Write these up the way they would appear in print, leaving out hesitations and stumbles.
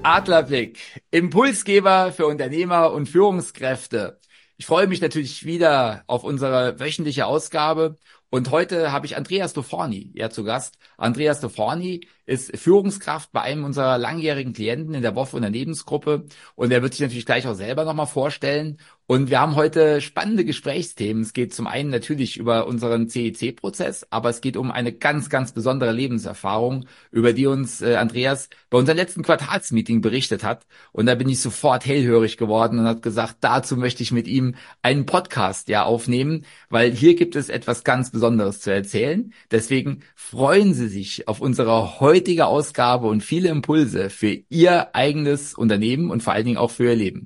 Adlerblick, Impulsgeber für Unternehmer und Führungskräfte. Ich freue mich natürlich wieder auf unsere wöchentliche Ausgabe und heute habe ich Andreas Doforny zu Gast. Andreas Doforny ist Führungskraft bei einem unserer langjährigen Klienten in der WOF Unternehmensgruppe und er wird sich natürlich gleich auch selber nochmal vorstellen. Und wir haben heute spannende Gesprächsthemen. Es geht zum einen natürlich über unseren CEC-Prozess, aber es geht um eine ganz, ganz besondere Lebenserfahrung, über die uns Andreas bei unserem letzten Quartalsmeeting berichtet hat. Und da bin ich sofort hellhörig geworden und habe gesagt, dazu möchte ich mit ihm einen Podcast aufnehmen, weil hier gibt es etwas ganz Besonderes zu erzählen. Deswegen freuen Sie sich auf unsere heutige Ausgabe und viele Impulse für Ihr eigenes Unternehmen und vor allen Dingen auch für Ihr Leben.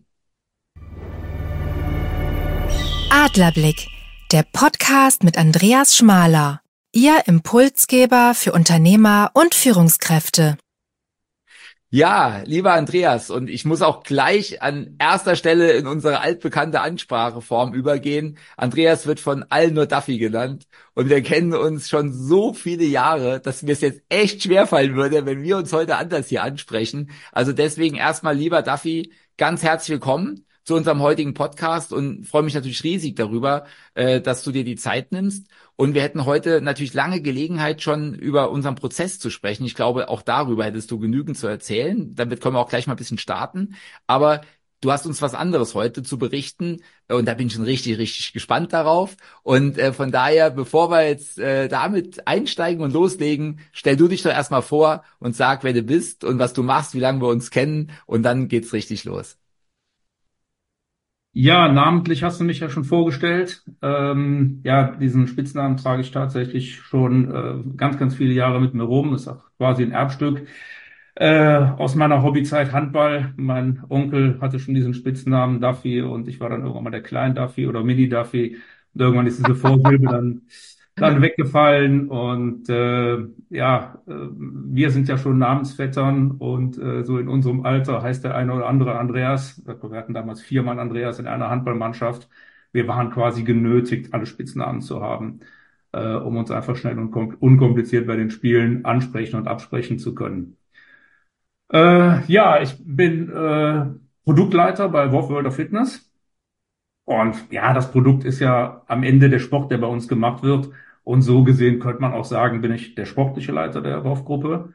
Adlerblick, der Podcast mit Andreas Schmaler, Ihr Impulsgeber für Unternehmer und Führungskräfte. Ja, lieber Andreas, und ich muss auch gleich an erster Stelle in unsere altbekannte Anspracheform übergehen. Andreas wird von allen nur Duffy genannt und wir kennen uns schon so viele Jahre, dass mir es jetzt echt schwerfallen würde, wenn wir uns heute anders hier ansprechen. Also deswegen erstmal, lieber Duffy, ganz herzlich willkommen zu unserem heutigen Podcast und freue mich natürlich riesig darüber, dass du dir die Zeit nimmst. Und wir hätten heute natürlich lange Gelegenheit, schon über unseren Prozess zu sprechen. Ich glaube, auch darüber hättest du genügend zu erzählen. Damit können wir auch gleich mal ein bisschen starten. Aber du hast uns was anderes heute zu berichten und da bin ich schon richtig, richtig gespannt darauf. Und von daher, bevor wir jetzt damit einsteigen und loslegen, stell du dich doch erstmal vor und sag, wer du bist und was du machst, wie lange wir uns kennen und dann geht's richtig los. Ja, namentlich hast du mich ja schon vorgestellt. Diesen Spitznamen trage ich tatsächlich schon ganz, ganz viele Jahre mit mir rum. Das ist auch quasi ein Erbstück aus meiner Hobbyzeit Handball. Mein Onkel hatte schon diesen Spitznamen Duffy und ich war dann irgendwann mal der Klein Duffy oder Mini Duffy. Und irgendwann ist diese Vorsilbe dann weggefallen und wir sind ja schon Namensvettern und so in unserem Alter heißt der eine oder andere Andreas. Wir hatten damals 4 Mann Andreas in einer Handballmannschaft. Wir waren quasi genötigt, alle Spitznamen zu haben, um uns einfach schnell und unkompliziert bei den Spielen ansprechen und absprechen zu können. Ich bin Produktleiter bei WOF World of Fitness. Und ja, das Produkt ist ja am Ende der Sport, der bei uns gemacht wird. Und so gesehen könnte man auch sagen, bin ich der sportliche Leiter der WOF-Gruppe.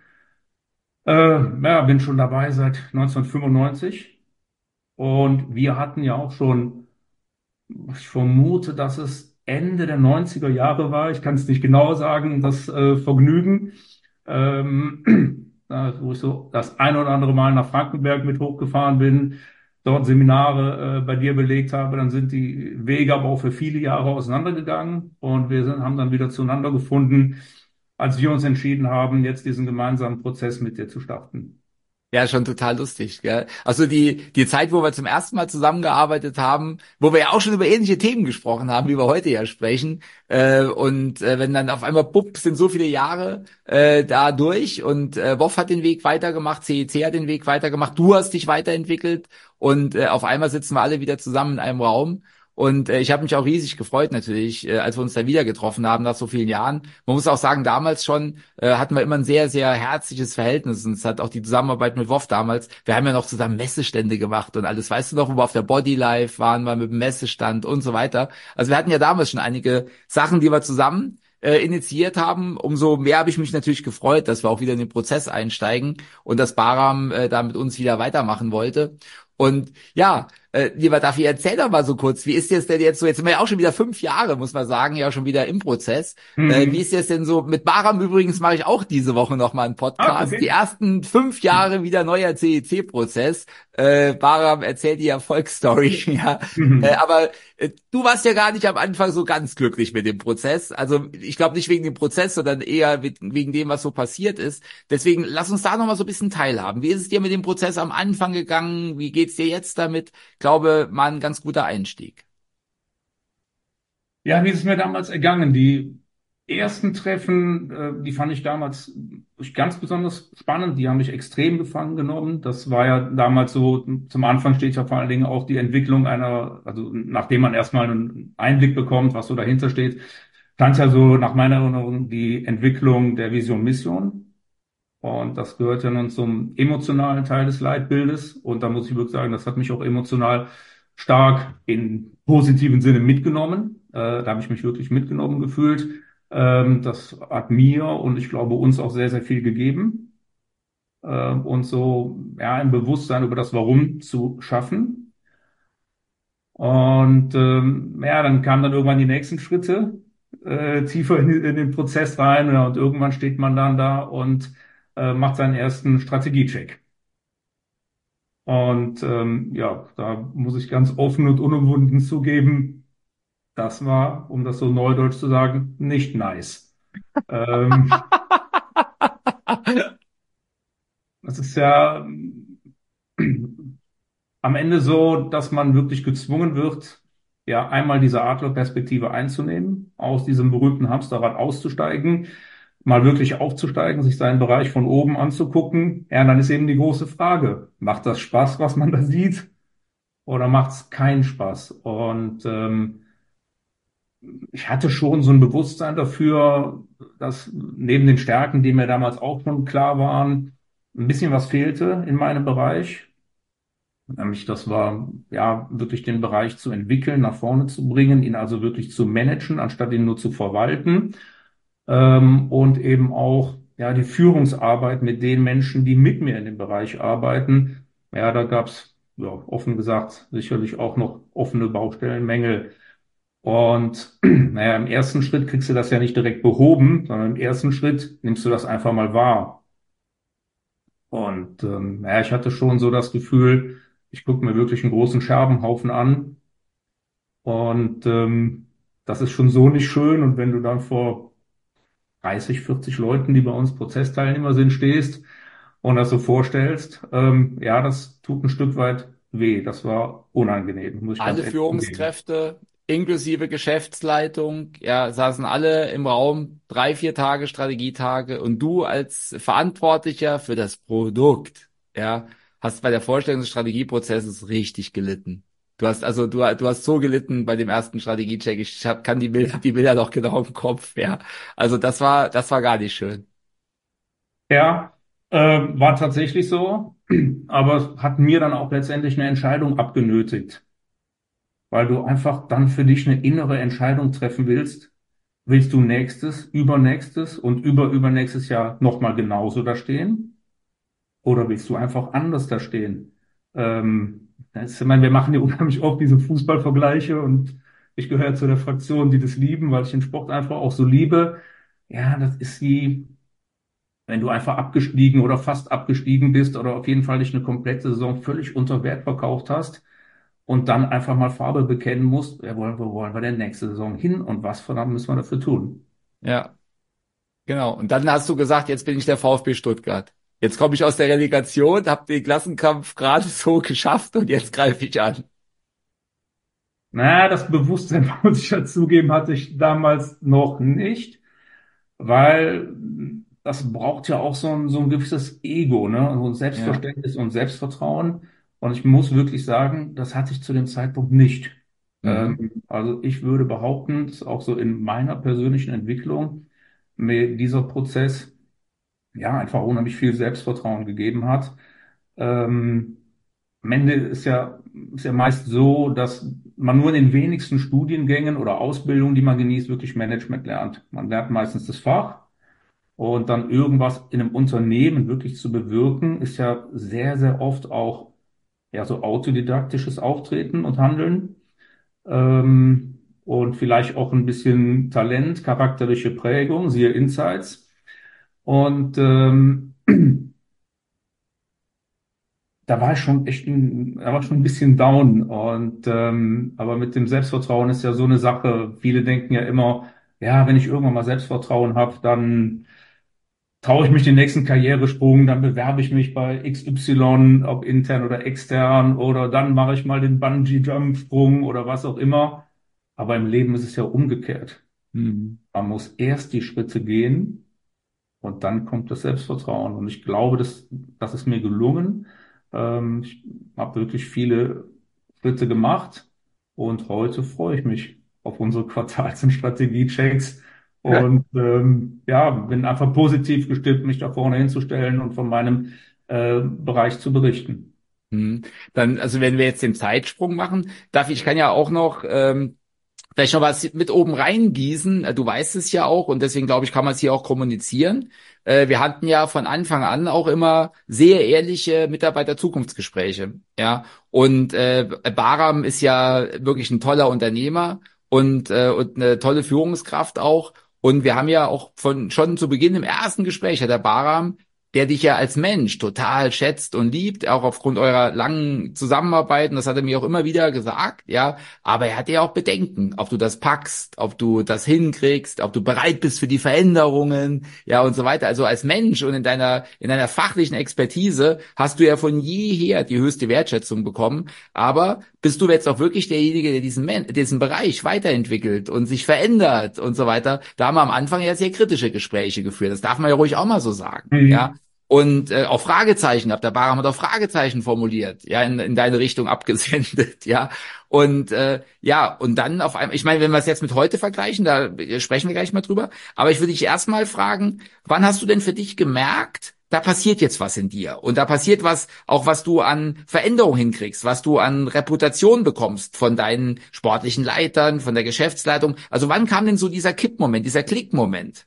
Bin schon dabei seit 1995. Und wir hatten ja auch schon, ich vermute, dass es Ende der 90er Jahre war. Ich kann es nicht genau sagen, das Vergnügen, wo ich so das ein oder andere Mal nach Frankenberg mit hochgefahren bin, dort Seminare bei dir belegt habe, dann sind die Wege aber auch für viele Jahre auseinandergegangen und haben dann wieder zueinander gefunden, als wir uns entschieden haben, jetzt diesen gemeinsamen Prozess mit dir zu starten. Ja, schon total lustig, gell? Also die Zeit, wo wir zum ersten Mal zusammengearbeitet haben, wo wir ja auch schon über ähnliche Themen gesprochen haben, wie wir heute ja sprechen. Wenn dann auf einmal, bupp, sind so viele Jahre da durch und WOF hat den Weg weitergemacht, CEC hat den Weg weitergemacht, du hast dich weiterentwickelt und auf einmal sitzen wir alle wieder zusammen in einem Raum. Und ich habe mich auch riesig gefreut natürlich, als wir uns da wieder getroffen haben nach so vielen Jahren. Man muss auch sagen, damals schon hatten wir immer ein sehr, sehr herzliches Verhältnis. Und es hat auch die Zusammenarbeit mit WOF damals, wir haben ja noch zusammen Messestände gemacht und alles. Weißt du noch, wo wir auf der Bodylife waren, wir mit dem Messestand und so weiter. Also wir hatten ja damals schon einige Sachen, die wir zusammen initiiert haben. Umso mehr habe ich mich natürlich gefreut, dass wir auch wieder in den Prozess einsteigen und dass Bahram da mit uns wieder weitermachen wollte. Und ja, lieber Duffy, erzähl doch mal so kurz, wie ist es denn jetzt so, jetzt sind wir ja auch schon wieder 5 Jahre, muss man sagen, ja schon wieder im Prozess. Wie ist es denn so, mit Bahram übrigens mache ich auch diese Woche nochmal einen Podcast, Okay. Die ersten 5 Jahre wieder neuer CEC-Prozess. Bahram erzählt die Erfolgsstory, ja. Aber du warst ja gar nicht am Anfang so ganz glücklich mit dem Prozess. Also ich glaube nicht wegen dem Prozess, sondern eher wegen dem, was so passiert ist. Deswegen lass uns da nochmal so ein bisschen teilhaben. Wie ist es dir mit dem Prozess am Anfang gegangen? Wie geht's dir jetzt damit? Ich glaube, mal ein ganz guter Einstieg. Ja, wie ist es mir damals ergangen? Die ersten Treffen, die fand ich damals ganz besonders spannend. Die haben mich extrem gefangen genommen. Das war ja damals so, zum Anfang steht ja vor allen Dingen auch die Entwicklung also nachdem man erstmal einen Einblick bekommt, was so dahinter steht, stand ja so nach meiner Erinnerung die Entwicklung der Vision Mission. Und das gehört ja nun zum emotionalen Teil des Leitbildes. Und da muss ich wirklich sagen, das hat mich auch emotional stark in positiven Sinne mitgenommen. Da habe ich mich wirklich mitgenommen gefühlt. Das hat mir und ich glaube uns auch sehr, sehr viel gegeben. Und so ja, ein Bewusstsein über das Warum zu schaffen. Und ja, dann kamen dann irgendwann die nächsten Schritte tiefer in den Prozess rein, ja, und irgendwann steht man dann da und macht seinen ersten Strategiecheck. Und ja, da muss ich ganz offen und unumwunden zugeben, das war, um das so neudeutsch zu sagen, nicht nice. Ähm, Das ist ja am Ende so, dass man wirklich gezwungen wird, ja, einmal diese Adlerperspektive einzunehmen, aus diesem berühmten Hamsterrad auszusteigen, mal wirklich aufzusteigen, sich seinen Bereich von oben anzugucken. Ja, dann ist eben die große Frage, macht das Spaß, was man da sieht, oder macht es keinen Spaß? Und ich hatte schon so ein Bewusstsein dafür, dass neben den Stärken, die mir damals auch schon klar waren, ein bisschen was fehlte in meinem Bereich. Nämlich das war ja wirklich den Bereich zu entwickeln, nach vorne zu bringen, ihn also wirklich zu managen, anstatt ihn nur zu verwalten. Und eben auch ja die Führungsarbeit mit den Menschen, die mit mir in dem Bereich arbeiten. Ja, da gab's ja offen gesagt sicherlich auch noch offene Baustellenmängel. Und naja, im ersten Schritt kriegst du das ja nicht direkt behoben, sondern im ersten Schritt nimmst du das einfach mal wahr. Und naja, ich hatte schon so das Gefühl, ich gucke mir wirklich einen großen Scherbenhaufen an und das ist schon so nicht schön. Und wenn du dann vor 30, 40 Leuten, die bei uns Prozessteilnehmer sind, stehst und das so vorstellst, ja, das tut ein Stück weit weh. Das war unangenehm, muss ich ganz Alle ehrlich zugeben. Führungskräfte, inklusive Geschäftsleitung, ja, saßen alle im Raum, 3, 4 Tage Strategietage und du als Verantwortlicher für das Produkt, ja, hast bei der Vorstellung des Strategieprozesses richtig gelitten. Du hast so gelitten bei dem ersten Strategiecheck. Kann die Bilder noch genau im Kopf, ja. Also das war gar nicht schön. Ja, war tatsächlich so, aber es hat mir dann auch letztendlich eine Entscheidung abgenötigt, weil du einfach dann für dich eine innere Entscheidung treffen willst. Willst du nächstes, übernächstes und übernächstes Jahr nochmal genauso da stehen? Oder willst du einfach anders da stehen? Ich meine, wir machen ja unheimlich oft diese Fußballvergleiche und ich gehöre zu der Fraktion, die das lieben, weil ich den Sport einfach auch so liebe. Ja, das ist wie, wenn du einfach abgestiegen oder fast abgestiegen bist oder auf jeden Fall nicht eine komplette Saison völlig unter Wert verkauft hast und dann einfach mal Farbe bekennen musst, ja, wo wollen wir denn nächste Saison hin und was verdammt müssen wir dafür tun? Ja, genau. Und dann hast du gesagt, jetzt bin ich der VfB Stuttgart. Jetzt komme ich aus der Relegation, habe den Klassenkampf gerade so geschafft und jetzt greife ich an. Naja, das Bewusstsein, muss ich ja zugeben, hatte ich damals noch nicht, weil das braucht ja auch so ein gewisses Ego, ne? So ein Ja. Selbstverständnis und Selbstvertrauen. Und ich muss wirklich sagen, das hatte ich zu dem Zeitpunkt nicht. Mhm. Also ich würde behaupten, dass auch so in meiner persönlichen Entwicklung mir dieser Prozess ja einfach unheimlich viel Selbstvertrauen gegeben hat. Ähm, Am Ende ist ja meist so, dass man nur in den wenigsten Studiengängen oder Ausbildungen, die man genießt, wirklich Management lernt. Man lernt meistens das Fach und dann irgendwas in einem Unternehmen wirklich zu bewirken, ist ja sehr, sehr oft auch ja so autodidaktisches Auftreten und Handeln und vielleicht auch ein bisschen Talent, charakterliche Prägung, siehe Insights. Und da war ich schon ein bisschen down. Und aber mit dem Selbstvertrauen ist ja so eine Sache. Viele denken ja immer, ja, wenn ich irgendwann mal Selbstvertrauen habe, dann traue ich mich den nächsten Karrieresprung, dann bewerbe ich mich bei XY, ob intern oder extern, oder dann mache ich mal den Bungee-Jump-Sprung oder was auch immer. Aber im Leben ist es ja umgekehrt. Mhm. Man muss erst die Schritte gehen und dann kommt das Selbstvertrauen. Und ich glaube, das ist mir gelungen. Ich habe wirklich viele Schritte gemacht und heute freue ich mich auf unsere Quartals- und Strategiechecks Und ja, bin einfach positiv gestimmt, mich da vorne hinzustellen und von meinem Bereich zu berichten. Hm. Dann, also wenn wir jetzt den Zeitsprung machen, ich kann ja auch noch vielleicht noch was mit oben reingießen. Du weißt es ja auch und deswegen glaube ich, kann man es hier auch kommunizieren. Wir hatten ja von Anfang an auch immer sehr ehrliche Mitarbeiter-Zukunftsgespräche. Ja, und Bahram ist ja wirklich ein toller Unternehmer und eine tolle Führungskraft auch. Und wir haben ja auch schon zu Beginn im ersten Gespräch hat der Bahram, der dich ja als Mensch total schätzt und liebt, auch aufgrund eurer langen Zusammenarbeit. Und das hat er mir auch immer wieder gesagt, ja. Aber er hatte ja auch Bedenken, ob du das packst, ob du das hinkriegst, ob du bereit bist für die Veränderungen, ja, und so weiter. Also als Mensch und in deiner fachlichen Expertise hast du ja von jeher die höchste Wertschätzung bekommen. Aber bist du jetzt auch wirklich derjenige, der diesen Bereich weiterentwickelt und sich verändert und so weiter? Da haben wir am Anfang ja sehr kritische Gespräche geführt. Das darf man ja ruhig auch mal so sagen, ja. Mhm. Und auch Fragezeichen, der Bahram hat auch Fragezeichen formuliert, ja, in deine Richtung abgesendet, ja. Und ja, und dann auf einmal, ich meine, wenn wir es jetzt mit heute vergleichen, da sprechen wir gleich mal drüber, aber ich würde dich erstmal fragen, wann hast du denn für dich gemerkt, da passiert jetzt was in dir und da passiert was, auch was du an Veränderung hinkriegst, was du an Reputation bekommst von deinen sportlichen Leitern, von der Geschäftsleitung. Also wann kam denn so dieser Kippmoment, dieser Klickmoment?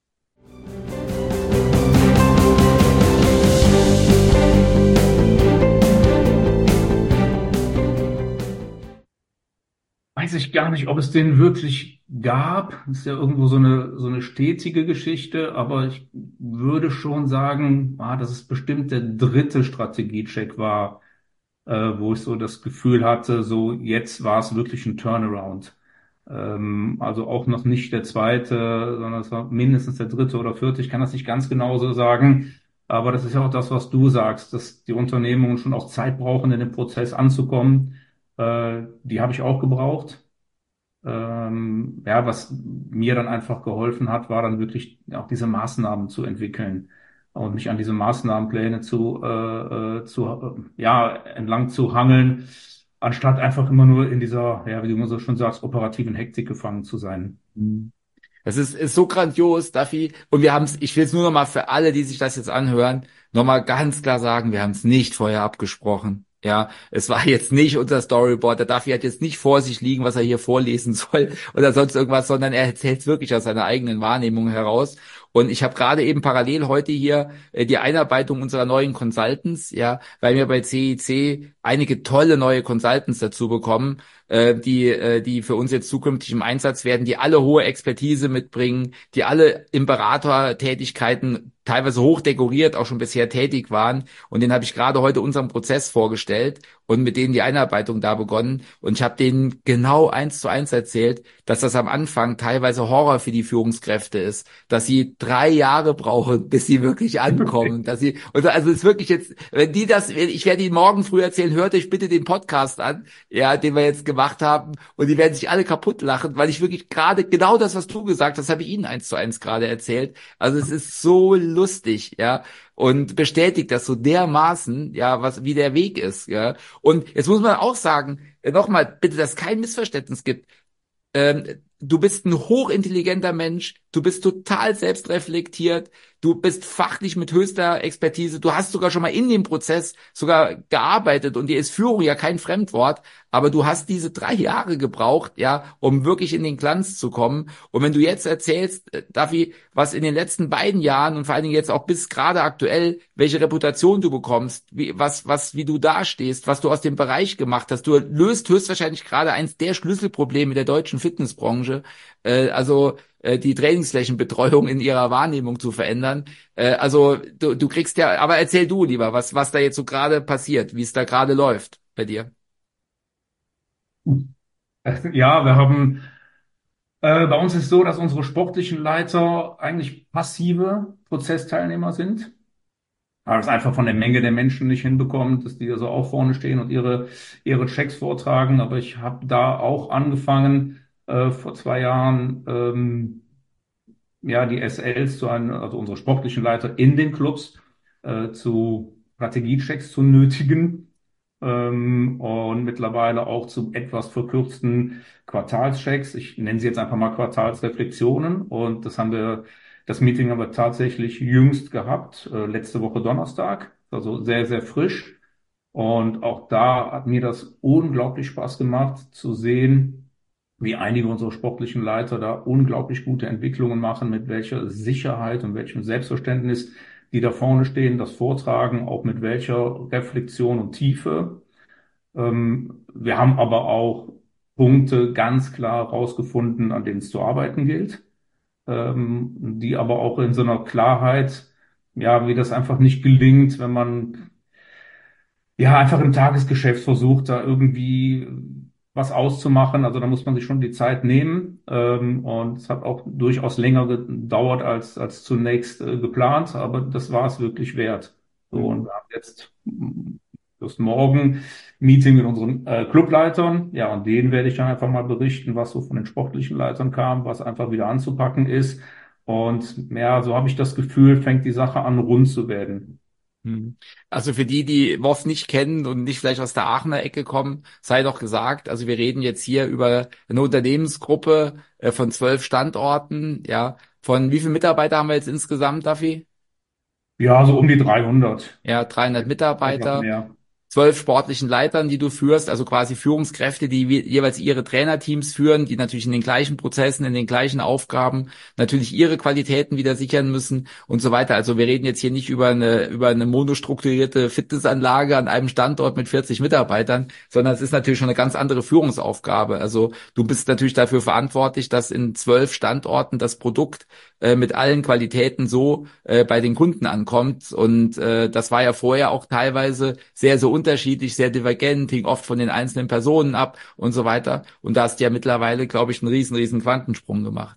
Weiß ich gar nicht, ob es den wirklich gab. Das ist ja irgendwo so eine stetige Geschichte, aber ich würde schon sagen, dass es bestimmt der dritte Strategiecheck war, wo ich so das Gefühl hatte, so jetzt war es wirklich ein Turnaround. Also auch noch nicht der zweite, sondern es war mindestens der dritte oder vierte. Ich kann das nicht ganz genau so sagen, aber das ist ja auch das, was du sagst, dass die Unternehmungen schon auch Zeit brauchen, in den Prozess anzukommen. Die habe ich auch gebraucht. Ja, was mir dann einfach geholfen hat, war dann wirklich auch diese Maßnahmen zu entwickeln und mich an diese Maßnahmenpläne ja, entlang zu hangeln, anstatt einfach immer nur in dieser, ja, wie du immer so schon sagst, operativen Hektik gefangen zu sein. Das ist so grandios, Duffy. Und wir haben es, ich will es nur noch mal für alle, die sich das jetzt anhören, noch mal ganz klar sagen, wir haben es nicht vorher abgesprochen. Ja, es war jetzt nicht unser Storyboard. Der Duffy hat jetzt nicht vor sich liegen, was er hier vorlesen soll oder sonst irgendwas, sondern er erzählt es wirklich aus seiner eigenen Wahrnehmung heraus. Und ich habe gerade eben parallel heute hier die Einarbeitung unserer neuen Consultants, ja, weil wir bei CIC einige tolle neue Consultants dazu bekommen, die für uns jetzt zukünftig im Einsatz werden, die alle hohe Expertise mitbringen, die alle in Beratertätigkeiten teilweise hoch dekoriert auch schon bisher tätig waren. Und den habe ich gerade heute unseren Prozess vorgestellt und mit denen die Einarbeitung da begonnen. Und ich habe denen genau 1:1 erzählt, dass das am Anfang teilweise Horror für die Führungskräfte ist, dass sie 3 Jahre brauchen, bis sie wirklich ankommen, dass sie, und also es ist wirklich jetzt, wenn die das, ich werde Ihnen morgen früh erzählen, hört euch bitte den Podcast an, ja, den wir jetzt gemacht haben, und die werden sich alle kaputt lachen, weil ich wirklich gerade genau das, was du gesagt hast, habe ich Ihnen 1:1 gerade erzählt. Also es ist so lustig, ja, und bestätigt das so dermaßen, ja, wie der Weg ist, ja. Und jetzt muss man auch sagen, nochmal, bitte, dass es kein Missverständnis gibt. Du bist ein hochintelligenter Mensch, du bist total selbstreflektiert, du bist fachlich mit höchster Expertise, du hast sogar schon mal in dem Prozess sogar gearbeitet und dir ist Führung ja kein Fremdwort, aber du hast diese 3 Jahre gebraucht, ja, um wirklich in den Glanz zu kommen. Und wenn du jetzt erzählst, Davi, was in den letzten beiden Jahren und vor allen Dingen jetzt auch bis gerade aktuell, welche Reputation du bekommst, wie du dastehst, was du aus dem Bereich gemacht hast, du löst höchstwahrscheinlich gerade eins der Schlüsselprobleme der deutschen Fitnessbranche, die Trainingsflächenbetreuung in ihrer Wahrnehmung zu verändern. Also du kriegst ja, aber erzähl du lieber, was da jetzt so gerade passiert, wie es da gerade läuft bei dir. Ja, bei uns ist so, dass unsere sportlichen Leiter eigentlich passive Prozessteilnehmer sind. Aber das einfach von der Menge der Menschen nicht hinbekommt, dass die so auch vorne stehen und ihre Checks vortragen. Aber ich habe da auch angefangen, vor 2 Jahren, ja, die SLs also unsere sportlichen Leiter in den Clubs, zu Strategiechecks zu nötigen. und mittlerweile auch zu etwas verkürzten Quartalschecks. Ich nenne sie jetzt einfach mal Quartalsreflexionen. Und das Meeting haben wir tatsächlich jüngst gehabt, letzte Woche Donnerstag, also sehr, sehr frisch. Und auch da hat mir das unglaublich Spaß gemacht zu sehen, wie einige unserer sportlichen Leiter da unglaublich gute Entwicklungen machen, mit welcher Sicherheit und welchem Selbstverständnis die da vorne stehen, das vortragen, auch mit welcher Reflexion und Tiefe. Wir haben aber auch Punkte ganz klar rausgefunden, an denen es zu arbeiten gilt, die aber auch in so einer Klarheit, ja, wie das einfach nicht gelingt, wenn man ja, einfach im Tagesgeschäft versucht, da irgendwie was auszumachen. Also da muss man sich schon die Zeit nehmen. Und es hat auch durchaus länger gedauert als zunächst geplant, aber das war es wirklich wert. So, und Mhm. wir haben jetzt just morgen Meeting mit unseren Clubleitern. Ja, und denen werde ich dann einfach mal berichten, was so von den sportlichen Leitern kam, was einfach wieder anzupacken ist. Und ja, so habe ich das Gefühl, fängt die Sache an, rund zu werden. Hm. Also für die, die WOF nicht kennen und nicht vielleicht aus der Aachener Ecke kommen, sei doch gesagt, also wir reden jetzt hier über eine Unternehmensgruppe von 12 Standorten, ja. Von wie viele Mitarbeiter haben wir jetzt insgesamt, Dafi? Ja, so um die 300. Ja, 300 Etwas Mitarbeiter. mehr. 12 sportlichen Leitern, die du führst, also quasi Führungskräfte, die jeweils ihre Trainerteams führen, die natürlich in den gleichen Prozessen, in den gleichen Aufgaben natürlich ihre Qualitäten wieder sichern müssen und so weiter. Also wir reden jetzt hier nicht über eine monostrukturierte Fitnessanlage an einem Standort mit 40 Mitarbeitern, sondern es ist natürlich schon eine ganz andere Führungsaufgabe. Also du bist natürlich dafür verantwortlich, dass in 12 Standorten das Produkt mit allen Qualitäten so bei den Kunden ankommt. Und das war ja vorher auch teilweise sehr, sehr unterschiedlich, sehr divergent, hing oft von den einzelnen Personen ab und so weiter. Und da hast du ja mittlerweile, glaube ich, einen riesen Quantensprung gemacht.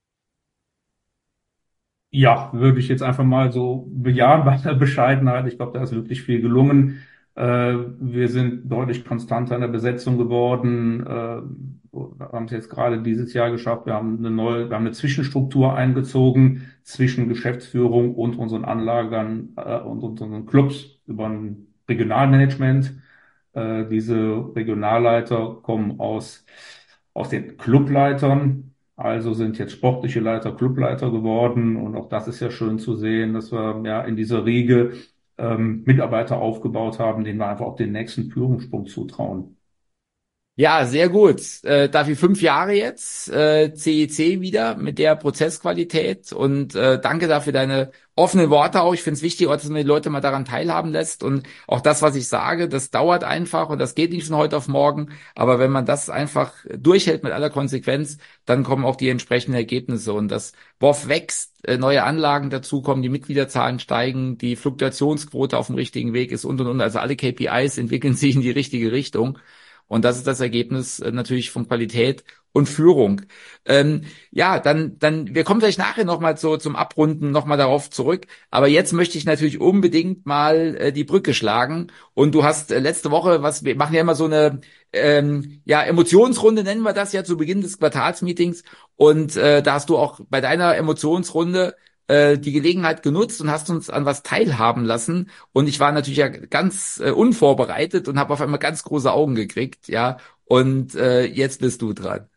Ja, würde ich jetzt einfach mal so bejahen bei der Bescheidenheit. Ich glaube, da ist wirklich viel gelungen. Wir sind deutlich konstanter in der Besetzung geworden. Wir haben es jetzt gerade dieses Jahr geschafft. Wir haben eine Zwischenstruktur eingezogen zwischen Geschäftsführung und unseren Anlagern und unseren Clubs über ein Regionalmanagement. Diese Regionalleiter kommen aus den Clubleitern. Also sind jetzt sportliche Leiter Clubleiter geworden und auch das ist ja schön zu sehen, dass wir ja in dieser Riege Mitarbeiter aufgebaut haben, denen wir einfach auch den nächsten Führungssprung zutrauen. Ja, sehr gut. Dafür 5 Jahre jetzt, CEC wieder mit der Prozessqualität und danke dafür deine offenen Worte auch. Ich finde es wichtig, auch, dass man die Leute mal daran teilhaben lässt und auch das, was ich sage, das dauert einfach und das geht nicht von heute auf morgen. Aber wenn man das einfach durchhält mit aller Konsequenz, dann kommen auch die entsprechenden Ergebnisse und das WOF wächst, neue Anlagen dazukommen, die Mitgliederzahlen steigen, die Fluktuationsquote auf dem richtigen Weg ist und. Also alle KPIs entwickeln sich in die richtige Richtung. Und das ist das Ergebnis natürlich von Qualität und Führung. Ja, wir kommen vielleicht nachher nochmal zum Abrunden nochmal darauf zurück. Aber jetzt möchte ich natürlich unbedingt mal die Brücke schlagen. Und du hast letzte Woche, wir machen ja immer so eine ja, Emotionsrunde, nennen wir das ja zu Beginn des Quartalsmeetings. Und da hast du auch bei deiner Emotionsrunde die Gelegenheit genutzt und hast uns an was teilhaben lassen. Und ich war natürlich ja ganz unvorbereitet und habe auf einmal ganz große Augen gekriegt, ja. Und jetzt bist du dran.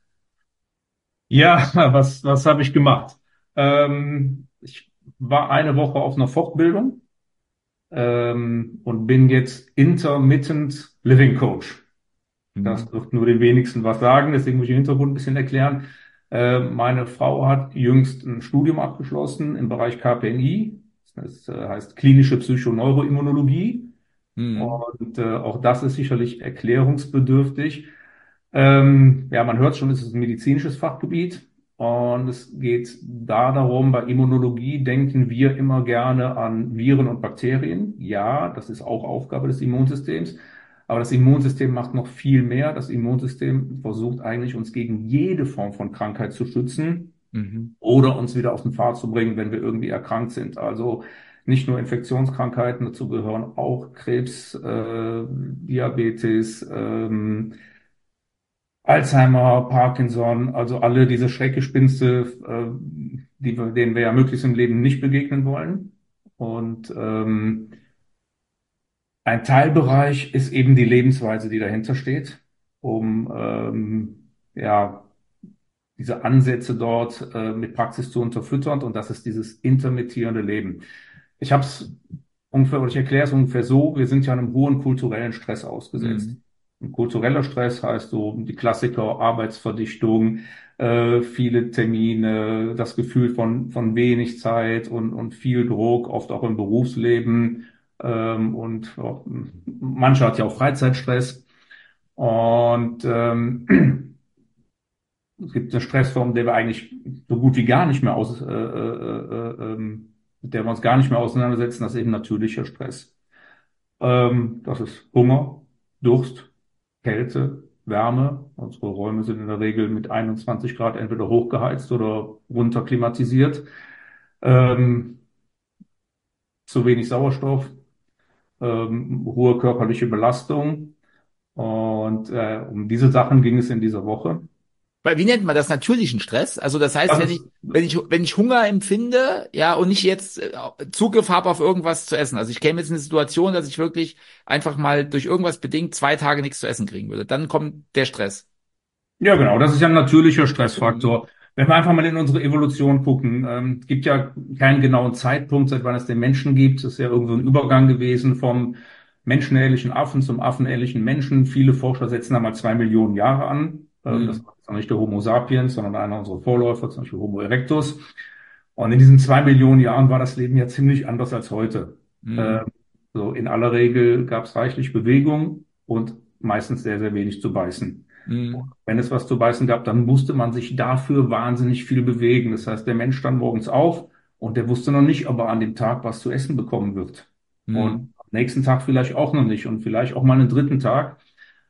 Ja, was habe ich gemacht? Ich war eine Woche auf einer Fortbildung und bin jetzt Intermittent Living Coach. Das Mhm. wird nur den wenigsten was sagen, deswegen muss ich den Hintergrund ein bisschen erklären. Meine Frau hat jüngst ein Studium abgeschlossen im Bereich KPNI. Das heißt klinische Psychoneuroimmunologie. Mhm. Und auch das ist sicherlich erklärungsbedürftig. Ja, man hört schon, es ist ein medizinisches Fachgebiet. Und es geht da darum, bei Immunologie denken wir immer gerne an Viren und Bakterien. Ja, das ist auch Aufgabe des Immunsystems. Aber das Immunsystem macht noch viel mehr. Das Immunsystem versucht eigentlich, uns gegen jede Form von Krankheit zu schützen Mhm. oder uns wieder auf den Pfad zu bringen, wenn wir irgendwie erkrankt sind. Also nicht nur Infektionskrankheiten, dazu gehören auch Krebs, Diabetes, Alzheimer, Parkinson, also alle diese Schreckgespenste, denen wir ja möglichst im Leben nicht begegnen wollen. Und Ein Teilbereich ist eben die Lebensweise, die dahinter steht, um ja diese Ansätze dort mit Praxis zu unterfüttern. Und das ist dieses intermittierende Leben. Ich habe es ungefähr, oder ich erkläre es ungefähr so: Wir sind ja einem hohen kulturellen Stress ausgesetzt. Mhm. Und kultureller Stress heißt so die Klassiker: Arbeitsverdichtung, viele Termine, das Gefühl von wenig Zeit und viel Druck, oft auch im Berufsleben. Und ja, manche hat ja auch Freizeitstress. Und es gibt eine Stressform, der wir eigentlich so gut wie gar nicht mehr mit der wir uns gar nicht mehr auseinandersetzen. Das ist eben natürlicher Stress. Das ist Hunger, Durst, Kälte, Wärme. Unsere Räume sind in der Regel mit 21 Grad entweder hochgeheizt oder runter klimatisiert. Ähm, zu wenig Sauerstoff, hohe körperliche Belastung. Und um diese Sachen ging es in dieser Woche. Weil, wie nennt man das, natürlichen Stress? Also das heißt, Das wenn ich, ist, wenn ich Hunger empfinde, ja, und nicht jetzt Zugriff habe auf irgendwas zu essen. Also ich käme jetzt in eine Situation, dass ich wirklich einfach mal durch irgendwas bedingt 2 Tage nichts zu essen kriegen würde. Dann kommt der Stress. ja, genau, das ist ja ein natürlicher Mhm. Stressfaktor. Wenn wir einfach mal in unsere Evolution gucken, es gibt ja keinen genauen Zeitpunkt, seit wann es den Menschen gibt. Es ist ja irgendwo ein Übergang gewesen vom menschenähnlichen Affen zum affenähnlichen Menschen. Viele Forscher setzen da mal 2 Millionen Jahre an. Das Mhm. war jetzt noch nicht der Homo sapiens, sondern einer unserer Vorläufer, zum Beispiel Homo erectus. Und in diesen 2 Millionen Jahren war das Leben ja ziemlich anders als heute. Mhm. Ähm, so in aller Regel gab es reichlich Bewegung und meistens sehr, sehr wenig zu beißen. Mhm. Wenn es was zu beißen gab, dann musste man sich dafür wahnsinnig viel bewegen. Das heißt, der Mensch stand morgens auf und der wusste noch nicht, ob er an dem Tag was zu essen bekommen wird. Und Mhm. am nächsten Tag vielleicht auch noch nicht und vielleicht auch mal einen dritten Tag.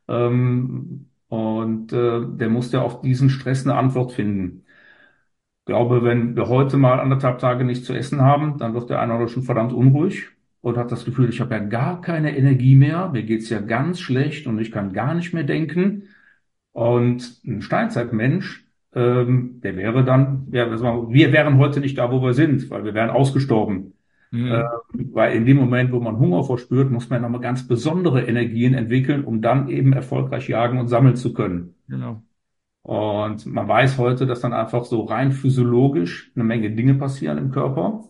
Der musste auf diesen Stress eine Antwort finden. Ich glaube, wenn wir heute mal 1,5 Tage nichts zu essen haben, dann wird der eine oder andere schon verdammt unruhig und hat das Gefühl, ich habe ja gar keine Energie mehr, mir geht's ja ganz schlecht und ich kann gar nicht mehr denken. Und ein Steinzeitmensch, der wäre dann, ja, wir wären heute nicht da, wo wir sind, weil wir wären ausgestorben. Mhm. Weil in dem Moment, wo man Hunger verspürt, muss man nochmal ganz besondere Energien entwickeln, um dann eben erfolgreich jagen und sammeln zu können. Genau. Und man weiß heute, dass dann einfach so rein physiologisch eine Menge Dinge passieren im Körper.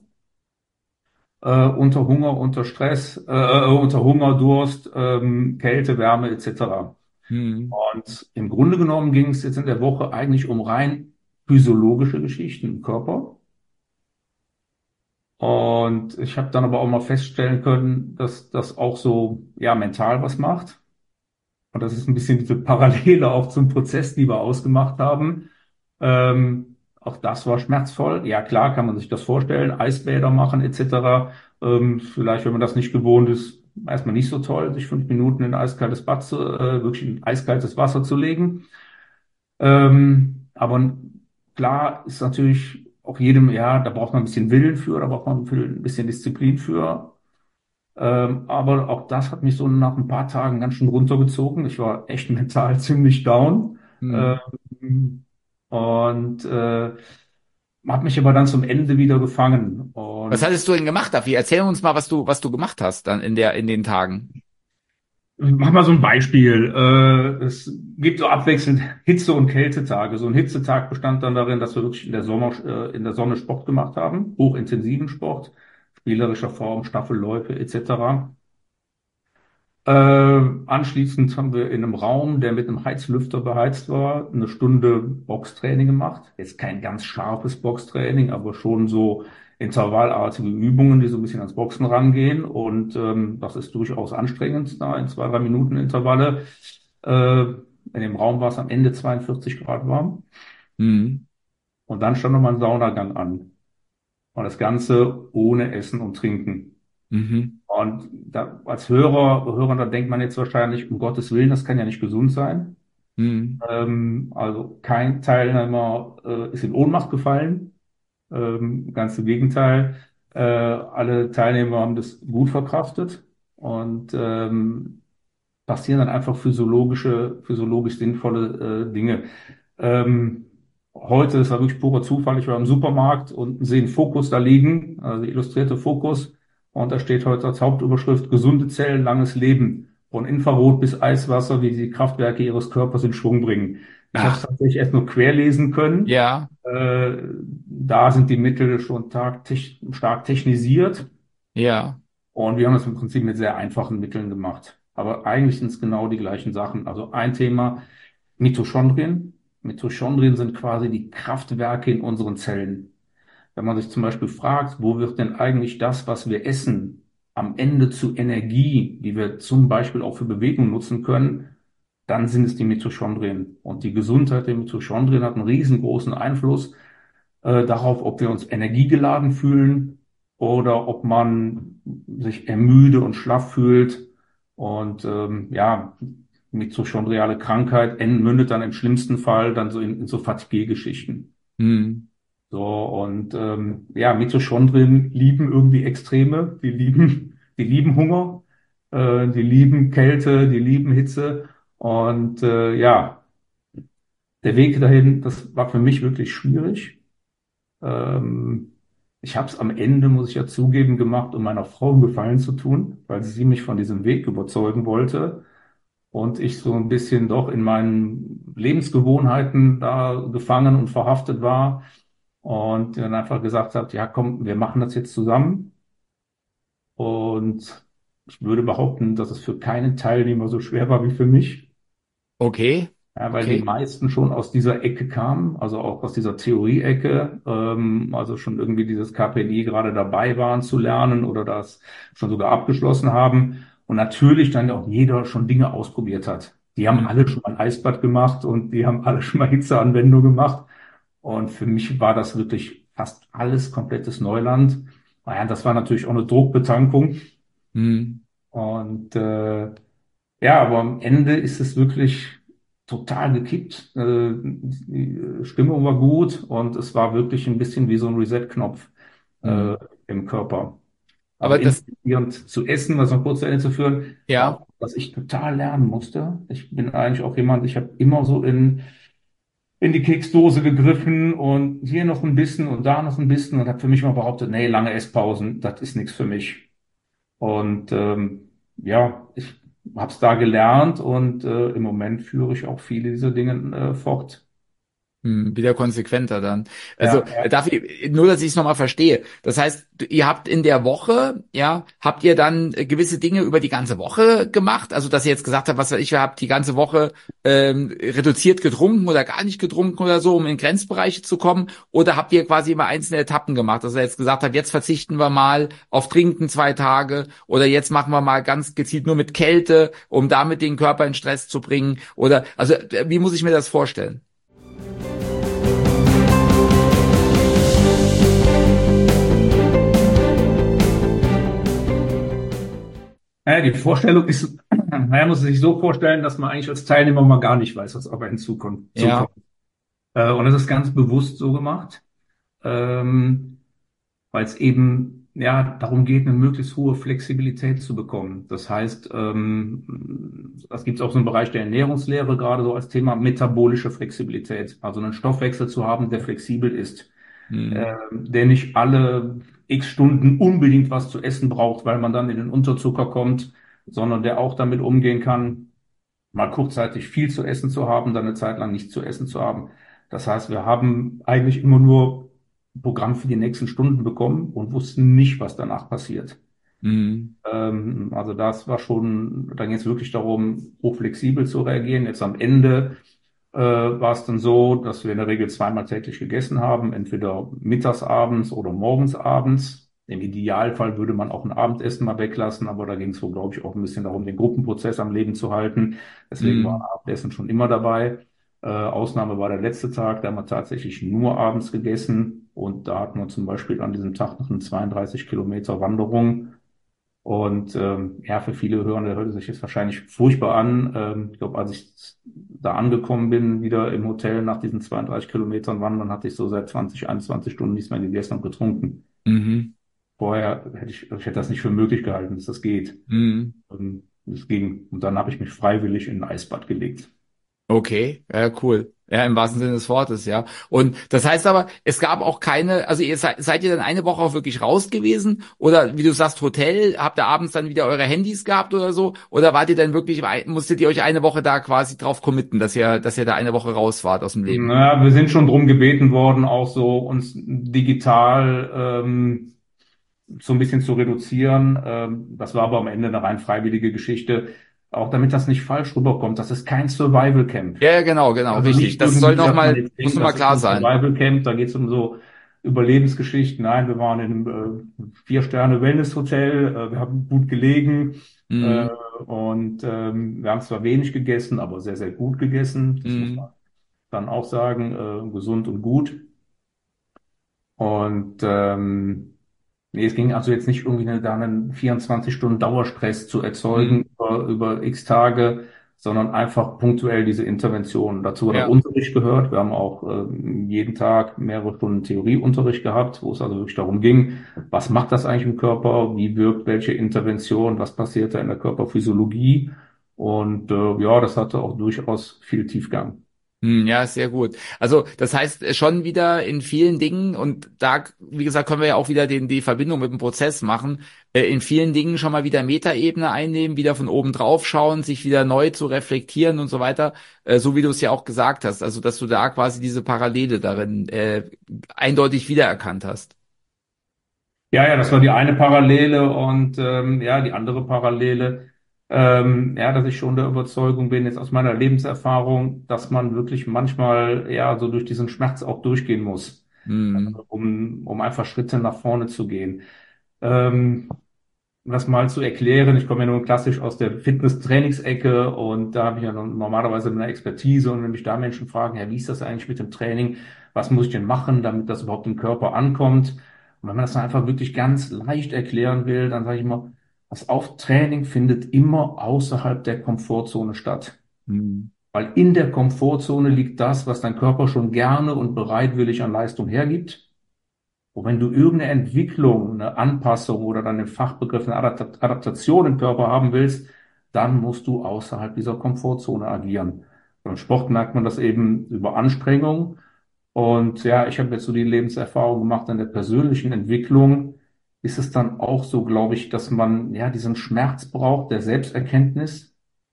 Unter Hunger, unter Stress, unter Hunger, Durst, Kälte, Wärme etc. Mhm. Und im Grunde genommen ging es jetzt in der Woche eigentlich um rein physiologische Geschichten im Körper. Und ich habe dann aber auch mal feststellen können, dass das auch so, ja, mental was macht. Und das ist ein bisschen diese Parallele auch zum Prozess, die wir ausgemacht haben. Auch das war schmerzvoll. Ja, klar, kann man sich das vorstellen, Eisbäder machen etc. Vielleicht, wenn man das nicht gewohnt ist, erstmal nicht so toll, sich 5 Minuten in ein eiskaltes Bad wirklich in eiskaltes Wasser zu legen. Aber klar ist natürlich auch jedem, ja, da braucht man ein bisschen Willen für, da braucht man ein bisschen Disziplin für. Aber auch das hat mich so nach ein paar Tagen ganz schön runtergezogen. Ich war echt mental ziemlich down. Mhm. Ähm, und habe mich aber dann zum Ende wieder gefangen. Was Und hattest du denn gemacht, Davi? Erzähl uns mal, was du gemacht hast dann in den Tagen. mach mal so ein Beispiel. Es gibt so abwechselnd Hitze- und Kältetage. So ein Hitzetag bestand dann darin, dass wir wirklich in der Sonne Sport gemacht haben, hochintensiven Sport, spielerischer Form, Staffelläufe etc. Anschließend haben wir in einem Raum, der mit einem Heizlüfter beheizt war, eine Stunde Boxtraining gemacht. Jetzt kein ganz scharfes Boxtraining, aber schon so intervallartige Übungen, die so ein bisschen ans Boxen rangehen. Und das ist durchaus anstrengend, da in 2, 3 Minuten Intervalle. In dem Raum war es am Ende 42 Grad warm. Mhm. Und dann stand nochmal ein Saunagang an. Und das Ganze ohne Essen und Trinken. Mhm. Und da, als Hörer, da denkt man jetzt wahrscheinlich, um Gottes Willen, das kann ja nicht gesund sein. Mhm. Also kein Teilnehmer ist in Ohnmacht gefallen. Ganz im Gegenteil. Alle Teilnehmer haben das gut verkraftet und passieren dann einfach physiologisch sinnvolle Dinge. Ähm, heute, das war wirklich purer Zufall, ich war im Supermarkt und sehe einen Fokus da liegen, also illustrierte Fokus. Und da steht heute als Hauptüberschrift: gesunde Zellen, langes Leben. Von Infrarot bis Eiswasser, wie die Kraftwerke Ihres Körpers in Schwung bringen. Ich habe es Ach, tatsächlich erst nur querlesen können. ja, Äh, Da sind die Mittel schon stark technisiert. ja. Und wir haben das im Prinzip mit sehr einfachen Mitteln gemacht. Aber eigentlich sind es genau die gleichen Sachen. Also ein Thema, Mitochondrien. Mitochondrien sind quasi die Kraftwerke in unseren Zellen. Wenn man sich zum Beispiel fragt, wo wird denn eigentlich das, was wir essen, am Ende zu Energie, die wir zum Beispiel auch für Bewegung nutzen können, dann sind es die Mitochondrien. Und die Gesundheit der Mitochondrien hat einen riesengroßen Einfluss darauf, ob wir uns energiegeladen fühlen oder ob man sich ermüde und schlaff fühlt. Und ja, mitochondriale Krankheit mündet dann im schlimmsten Fall dann so in so Fatigue-Geschichten. Hm, So, und ja, Mitochondrien lieben irgendwie Extreme, die lieben Hunger, die lieben Kälte, die lieben Hitze. Und ja, der Weg dahin, das war für mich wirklich schwierig. Ähm, Ich habe es am Ende, muss ich ja zugeben, gemacht, um meiner Frau einen Gefallen zu tun, weil sie mich von diesem Weg überzeugen wollte und ich so ein bisschen doch in meinen Lebensgewohnheiten da gefangen und verhaftet war und dann einfach gesagt habe, ja komm, wir machen das jetzt zusammen. Und ich würde behaupten, dass es für keinen Teilnehmer so schwer war wie für mich. okay, Ja, weil die okay. meisten schon aus dieser Ecke kamen, also auch aus dieser Theorie-Ecke, also schon irgendwie dieses KPI gerade dabei waren zu lernen oder das schon sogar abgeschlossen haben. Und natürlich dann auch jeder schon Dinge ausprobiert hat. Die haben alle Hm, schon mal ein Eisbad gemacht und die haben alle schon mal Hitzeanwendung gemacht. Und für mich war das wirklich fast alles komplettes Neuland. Naja, das war natürlich auch eine Druckbetankung. hm, Und ja, aber am Ende ist es wirklich total gekippt. Die Stimmung war gut und es war wirklich ein bisschen wie so ein Reset-Knopf hm. äh, im Körper. Also Aber das, inspirierend zu essen, was noch kurz zu Ende zu führen, war ja, auch, was ich total lernen musste. Ich bin eigentlich auch jemand, ich habe immer so in die Keksdose gegriffen und hier noch ein bisschen und da noch ein bisschen und habe für mich mal behauptet, nee, lange Esspausen, das ist nichts für mich. Und ja, ich habe es da gelernt und im Moment führe ich auch viele dieser Dinge fort. wieder konsequenter dann. Also Ja, ja. darf ich, nur dass ich es nochmal verstehe. Das heißt, ihr habt in der Woche, ja, habt ihr dann gewisse Dinge über die ganze Woche gemacht? Also dass ihr jetzt gesagt habt, was weiß ich, ihr habt die ganze Woche reduziert getrunken oder gar nicht getrunken oder so, um in Grenzbereiche zu kommen? Oder habt ihr quasi immer einzelne Etappen gemacht? Dass ihr jetzt gesagt habt, jetzt verzichten wir mal auf Trinken 2 Tage oder jetzt machen wir mal ganz gezielt nur mit Kälte, um damit den Körper in Stress zu bringen? Oder also wie muss ich mir das vorstellen? Naja, die Vorstellung ist, naja, muss sich so vorstellen, dass man eigentlich als Teilnehmer mal gar nicht weiß, was auf einen Ja. zukommt. Und das ist ganz bewusst so gemacht. Weil es eben ja darum geht, eine möglichst hohe Flexibilität zu bekommen. Das heißt, das gibt es auch so im Bereich der Ernährungslehre gerade so als Thema metabolische Flexibilität, also einen Stoffwechsel zu haben, der flexibel ist, Hm. der nicht alle X Stunden unbedingt was zu essen braucht, weil man dann in den Unterzucker kommt, sondern der auch damit umgehen kann, mal kurzzeitig viel zu essen zu haben, dann eine Zeit lang nichts zu essen zu haben. Das heißt, wir haben eigentlich immer nur ein Programm für die nächsten Stunden bekommen und wussten nicht, was danach passiert. Hm. Also das war schon, da ging es wirklich darum, hochflexibel zu reagieren. Jetzt am Ende war es dann so, dass wir in der Regel zweimal täglich gegessen haben, entweder mittags abends oder morgens abends. Im Idealfall würde man auch ein Abendessen mal weglassen, aber da ging es wohl, glaube ich, auch ein bisschen darum, den Gruppenprozess am Leben zu halten. Deswegen war Hm. Abendessen schon immer dabei. Ausnahme war der letzte Tag, da haben wir tatsächlich nur abends gegessen und da hatten wir zum Beispiel an diesem Tag noch eine 32 Kilometer Wanderung. Und ja, für viele Hörende hört es sich jetzt wahrscheinlich furchtbar an. Ich glaube, als ich da angekommen bin, wieder im Hotel nach diesen 32 Kilometern wandern, hatte ich so seit 20, 21 Stunden nichts mehr gegessen und getrunken. Mhm. Vorher ich hätte das nicht für möglich gehalten, dass das geht. Mhm. Es ging. Und dann habe ich mich freiwillig in ein Eisbad gelegt. Okay, ja, cool. Ja, im wahrsten Sinne des Wortes, ja. Und das heißt aber, es gab auch keine, also seid ihr dann eine Woche auch wirklich raus gewesen? Oder wie du sagst, Hotel, habt ihr abends dann wieder eure Handys gehabt oder so? Oder wart ihr dann wirklich, musstet ihr euch eine Woche da quasi drauf committen, dass ihr da eine Woche raus wart aus dem Leben? Naja, wir sind schon drum gebeten worden, auch so uns digital so ein bisschen zu reduzieren. Das war aber am Ende eine rein freiwillige Geschichte. Auch damit das nicht falsch rüberkommt. Das ist kein Survival Camp. Ja, ja, genau, Also richtig. nicht Das soll irgendwie, noch dass man mal, jetzt muss denkt, noch mal das ist klar ein sein. Survival Camp, da geht es um so Überlebensgeschichten. Nein, wir waren in einem 4-Sterne-Wellness-Hotel, wir haben gut gelegen äh, Mhm. und wir haben zwar wenig gegessen, aber sehr, sehr gut gegessen. Das muss man Mhm. dann auch sagen, gesund und gut. Und nee, es ging also jetzt nicht irgendwie da einen 24 Stunden Dauerstress zu erzeugen Mhm. über x Tage, sondern einfach punktuell diese Interventionen. Dazu hat auch Ja. Unterricht gehört. Wir haben auch jeden Tag mehrere Stunden Theorieunterricht gehabt, wo es also wirklich darum ging, was macht das eigentlich im Körper, wie wirkt welche Intervention, was passiert da in der Körperphysiologie. Und ja, das hatte auch durchaus viel Tiefgang. Ja, sehr gut. Also das heißt schon wieder in vielen Dingen, und da, wie gesagt, können wir ja auch wieder die Verbindung mit dem Prozess machen, in vielen Dingen schon mal wieder Metaebene einnehmen, wieder von oben drauf schauen, sich wieder neu zu reflektieren und so weiter, so wie du es ja auch gesagt hast, also dass du da quasi diese Parallele darin eindeutig wiedererkannt hast. Ja, ja, das war die eine Parallele und ja, die andere Parallele, ja, dass ich schon der Überzeugung bin, jetzt aus meiner Lebenserfahrung, dass man wirklich manchmal ja so durch diesen Schmerz auch durchgehen muss, Hm. um einfach Schritte nach vorne zu gehen. Ähm, um das mal zu erklären, ich komme ja nur klassisch aus der Fitness-Trainingsecke und da habe ich ja normalerweise eine Expertise und wenn mich da Menschen fragen, ja, wie ist das eigentlich mit dem Training? Was muss ich denn machen, damit das überhaupt im Körper ankommt? Und wenn man das dann einfach wirklich ganz leicht erklären will, dann sage ich immer, das Auftraining findet immer außerhalb der Komfortzone statt. Hm. Weil in der Komfortzone liegt das, was dein Körper schon gerne und bereitwillig an Leistung hergibt. Und wenn du irgendeine Entwicklung, eine Anpassung oder dann im Fachbegriff eine Adaptation im Körper haben willst, dann musst du außerhalb dieser Komfortzone agieren. Beim Sport merkt man das eben über Anstrengung. Und ja, ich habe jetzt so die Lebenserfahrung gemacht, in der persönlichen Entwicklung ist es dann auch so, glaube ich, dass man ja diesen Schmerz braucht, der Selbsterkenntnis.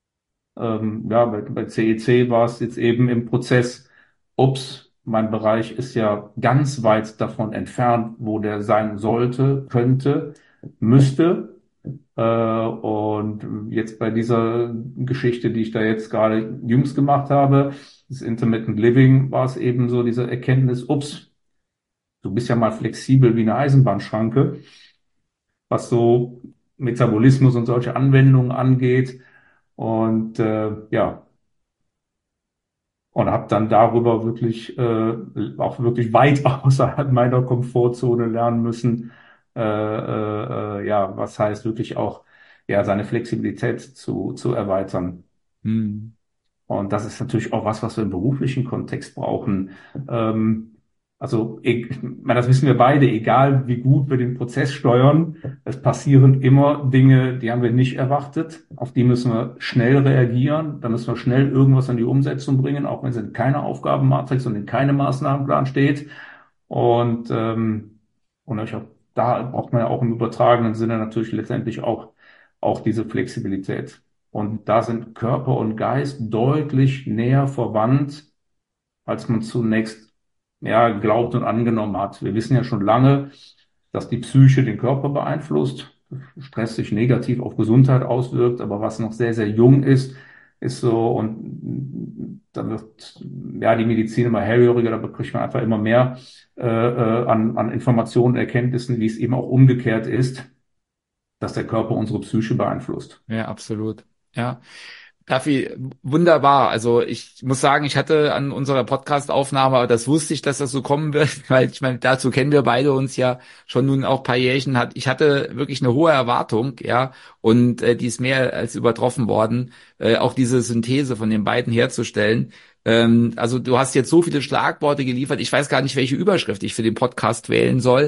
Ja, bei CEC war es jetzt eben im Prozess, ups, mein Bereich ist ja ganz weit davon entfernt, wo der sein sollte, könnte, müsste. Und jetzt bei dieser Geschichte, die ich da jetzt gerade jüngst gemacht habe, das Intermittent Living, war es eben so diese Erkenntnis, ups, du bist ja mal flexibel wie eine Eisenbahnschranke, was so Metabolismus und solche Anwendungen angeht. Und ja, und habe dann darüber wirklich auch wirklich weit außerhalb meiner Komfortzone lernen müssen, ja, was heißt wirklich auch ja seine Flexibilität zu erweitern. Hm. Und das ist natürlich auch was, was wir im beruflichen Kontext brauchen. Ähm, also, ich meine, das wissen wir beide, egal wie gut wir den Prozess steuern, es passieren immer Dinge, die haben wir nicht erwartet. Auf die müssen wir schnell reagieren. Da müssen wir schnell irgendwas in die Umsetzung bringen, auch wenn es in keiner Aufgabenmatrix und in keinem Maßnahmenplan steht. Und, und ich hab, da braucht man ja auch im übertragenen Sinne natürlich letztendlich auch diese Flexibilität. Und da sind Körper und Geist deutlich näher verwandt, als man zunächst ja, geglaubt und angenommen hat. Wir wissen ja schon lange, dass die Psyche den Körper beeinflusst, Stress sich negativ auf Gesundheit auswirkt, aber was noch sehr, sehr jung ist, ist so, und da wird ja die Medizin immer hellhöriger, da bekommt man einfach immer mehr an Informationen, Erkenntnissen, wie es eben auch umgekehrt ist, dass der Körper unsere Psyche beeinflusst. Ja, absolut. Ja. Raffi, wunderbar. Also ich muss sagen, ich hatte an unserer Podcast-Aufnahme, aber das wusste ich, dass das so kommen wird, weil ich meine, dazu kennen wir beide uns ja schon nun auch ein paar Jährchen. Ich hatte wirklich eine hohe Erwartung, ja, und die ist mehr als übertroffen worden, auch diese Synthese von den beiden herzustellen. Also du hast jetzt so viele Schlagworte geliefert. Ich weiß gar nicht, welche Überschrift ich für den Podcast wählen soll.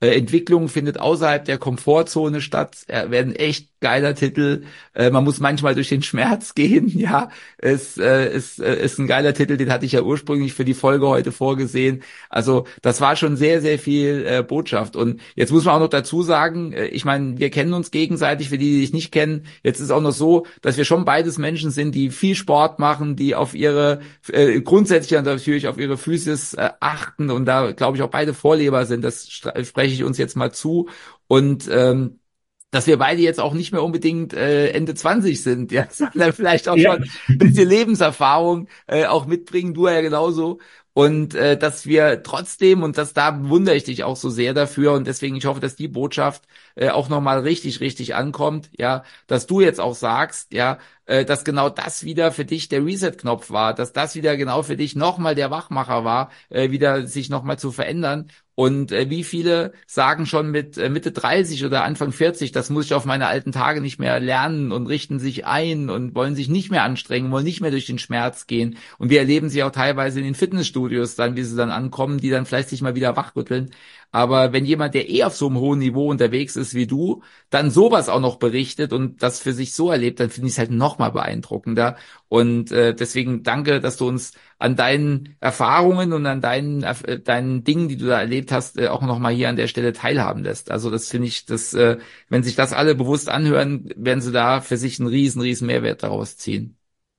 Entwicklung findet außerhalb der Komfortzone statt. Werden echt geiler Titel. Man muss manchmal durch den Schmerz gehen. Ja, ist ein geiler Titel. Den hatte ich ja ursprünglich für die Folge heute vorgesehen. Also das war schon sehr, sehr viel Botschaft. Und jetzt muss man auch noch dazu sagen, ich meine, wir kennen uns gegenseitig, für die dich nicht kennen. Jetzt ist auch noch so, dass wir schon beides Menschen sind, die viel Sport machen, die auf ihre grundsätzlich natürlich auf ihre Physis achten und da, glaube ich, auch beide Vorleber sind. Das spreche ich uns jetzt mal zu. Und dass wir beide jetzt auch nicht mehr unbedingt Ende 20 sind, ja, sondern vielleicht auch schon ein bisschen Lebenserfahrung auch mitbringen, du ja genauso. Und dass wir trotzdem, und da bewundere ich dich auch so sehr dafür, und deswegen, ich hoffe, dass die Botschaft auch nochmal richtig, richtig ankommt, ja, dass du jetzt auch sagst, ja, dass genau das wieder für dich der Reset-Knopf war, dass das wieder genau für dich nochmal der Wachmacher war, wieder sich nochmal zu verändern. Und wie viele sagen schon mit Mitte 30 oder Anfang 40, das muss ich auf meine alten Tage nicht mehr lernen, und richten sich ein und wollen sich nicht mehr anstrengen, wollen nicht mehr durch den Schmerz gehen. Und wir erleben sie auch teilweise in den Fitnessstudios dann, wie sie dann ankommen, die dann vielleicht sich mal wieder wachrütteln. Aber wenn jemand, der auf so einem hohen Niveau unterwegs ist wie du, dann sowas auch noch berichtet und das für sich so erlebt, dann finde ich es halt noch mal beeindruckender. Und deswegen danke, dass du uns an deinen Erfahrungen und an deinen Dingen, die du da erlebt hast, auch noch mal hier an der Stelle teilhaben lässt. Also das finde ich, wenn sich das alle bewusst anhören, werden sie da für sich einen riesen Mehrwert daraus ziehen.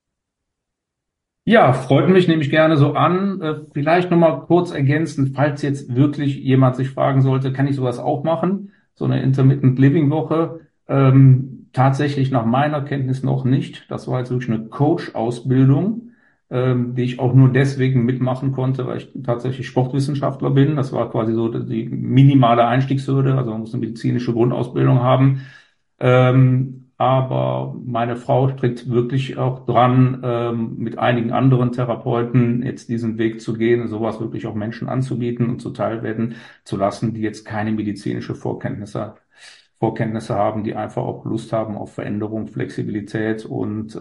Ja, freut mich, nehme ich gerne so an. Vielleicht nochmal kurz ergänzend, falls jetzt wirklich jemand sich fragen sollte, kann ich sowas auch machen? So eine Intermittent Living Woche? Tatsächlich nach meiner Kenntnis noch nicht. Das war jetzt wirklich eine Coach-Ausbildung, die ich auch nur deswegen mitmachen konnte, weil ich tatsächlich Sportwissenschaftler bin. Das war quasi so die minimale Einstiegshürde. Also man muss eine medizinische Grundausbildung haben. Aber meine Frau streckt wirklich auch dran, mit einigen anderen Therapeuten jetzt diesen Weg zu gehen, sowas wirklich auch Menschen anzubieten und zuteil werden zu lassen, die jetzt keine medizinische Vorkenntnisse haben, die einfach auch Lust haben auf Veränderung, Flexibilität und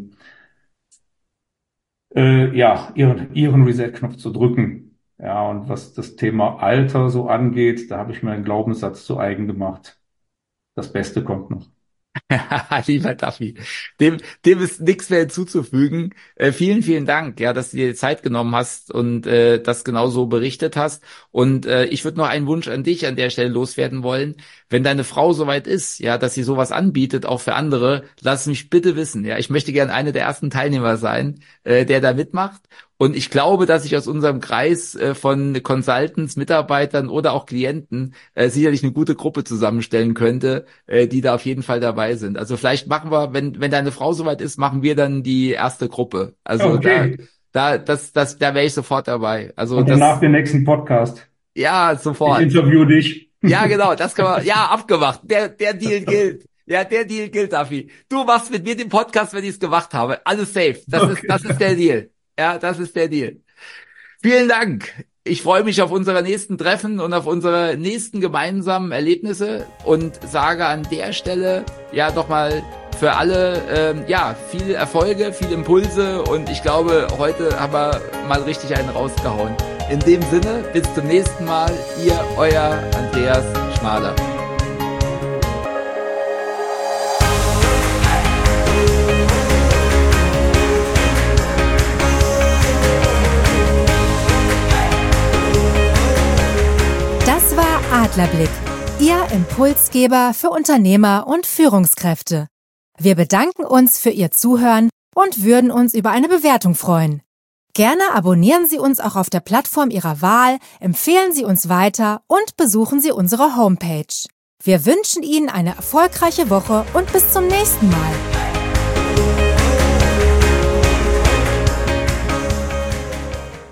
ja, ihren Reset-Knopf zu drücken. Ja, und was das Thema Alter so angeht, da habe ich mir einen Glaubenssatz zu eigen gemacht. Das Beste kommt noch. Lieber Daffy, dem ist nichts mehr hinzuzufügen. Vielen Dank, ja, dass du dir die Zeit genommen hast und das genauso berichtet hast. Und ich würde noch einen Wunsch an dich an der Stelle loswerden wollen. Wenn deine Frau soweit ist, ja, dass sie sowas anbietet, auch für andere, lass mich bitte wissen. Ja, ich möchte gerne einer der ersten Teilnehmer sein, der da mitmacht. Und ich glaube, dass ich aus unserem Kreis von Consultants, Mitarbeitern oder auch Klienten sicherlich eine gute Gruppe zusammenstellen könnte, die da auf jeden Fall dabei sind. Also vielleicht machen wir, wenn deine Frau soweit ist, machen wir dann die erste Gruppe. Also okay. Da wäre ich sofort dabei. Also und danach den nächsten Podcast. Ja, sofort. Ich interview dich. Ja, genau, das kann man, ja, abgemacht. Der Deal gilt. Ja, der Deal gilt, Daffy. Du machst mit mir den Podcast, wenn ich es gemacht habe. Alles safe. Das ist der Deal. Ja, das ist der Deal. Vielen Dank. Ich freue mich auf unsere nächsten Treffen und auf unsere nächsten gemeinsamen Erlebnisse und sage an der Stelle ja doch mal für alle viel Erfolge, viele Impulse, und ich glaube, heute haben wir mal richtig einen rausgehauen. In dem Sinne, bis zum nächsten Mal. Ihr, euer Andreas Schmaler. Das war Adlerblick, Ihr Impulsgeber für Unternehmer und Führungskräfte. Wir bedanken uns für Ihr Zuhören und würden uns über eine Bewertung freuen. Gerne abonnieren Sie uns auch auf der Plattform Ihrer Wahl, empfehlen Sie uns weiter und besuchen Sie unsere Homepage. Wir wünschen Ihnen eine erfolgreiche Woche und bis zum nächsten Mal.